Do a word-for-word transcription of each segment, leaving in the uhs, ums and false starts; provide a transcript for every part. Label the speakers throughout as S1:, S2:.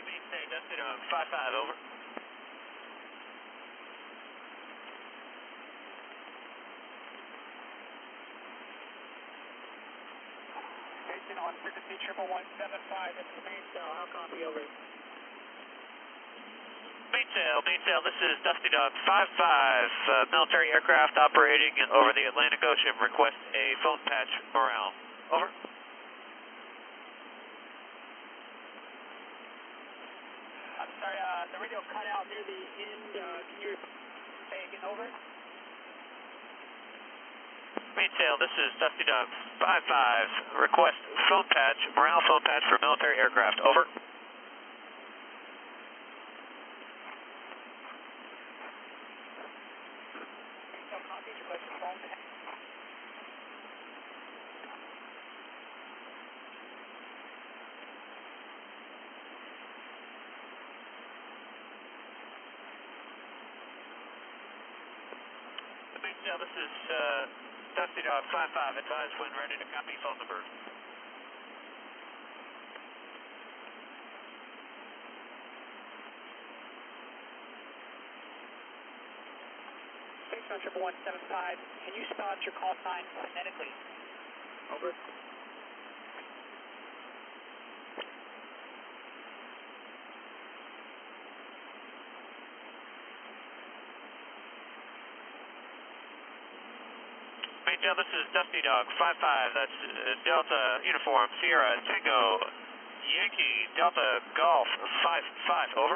S1: Beach State, Dusty Dog, five five, over.
S2: Station on frequency triple one seven five, this is Mainsail, how copy, over?
S1: Mainsail, Mainsail, this is Dusty Dog, five five, uh, military aircraft operating over the Atlantic Ocean, request a phone patch morale, over.
S2: I'm sorry, uh, the radio cut out near the end, uh, can you say again, over?
S1: Mainsail, this is Dusty Dog, five five, request phone patch, morale phone patch for military aircraft, over.
S2: Mainsail copies, request a phone patch.
S1: Mainsail, this is uh, Dusty Dog, five five, advise when ready to copy phone number.
S2: Station on triple one seven five, can you spell out your call sign phonetically? Over.
S1: Mainsail, this is Dusty Dog, five five, that's uh, Delta Uniform, Sierra, Tango, Yankee, Delta Golf, five five, over.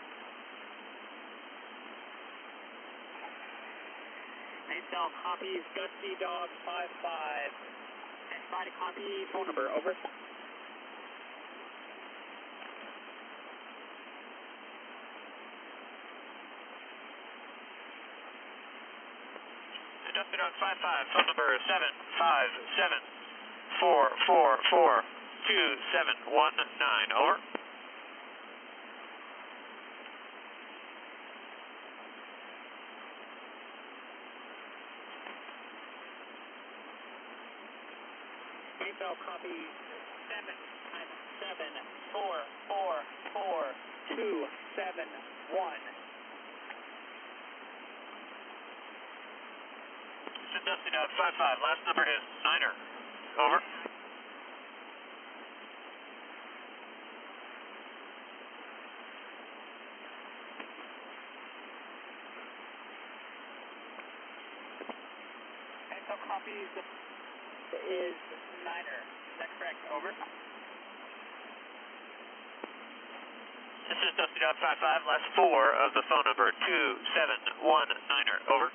S2: Mainsail copies, Dusty Dog five five, and try to copy phone number, over.
S1: Dusty Dog, five five, phone number seven five seven four four four two seven one nine, over.
S2: Mainsail copies seven five seven four four four two seven one.
S1: This is Dusty Dog, five five, last number is Niner, over.
S2: Mainsail copies is Niner, is that correct, over?
S1: This is Dusty Dog, five five, last four of the phone number two seven one Niner, over.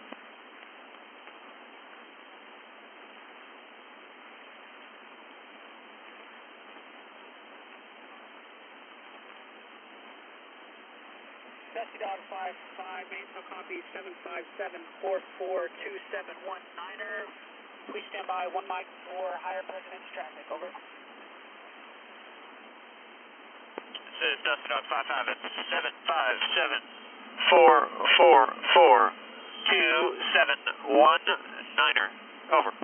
S2: Dusty Dog five five, Mainsail copy seven five seven four four two seven one Niner. Please stand by, one mic for higher President's traffic, over.
S1: This is Dusty Dog, five five, it's seven five seven four four four two seven one Niner, over.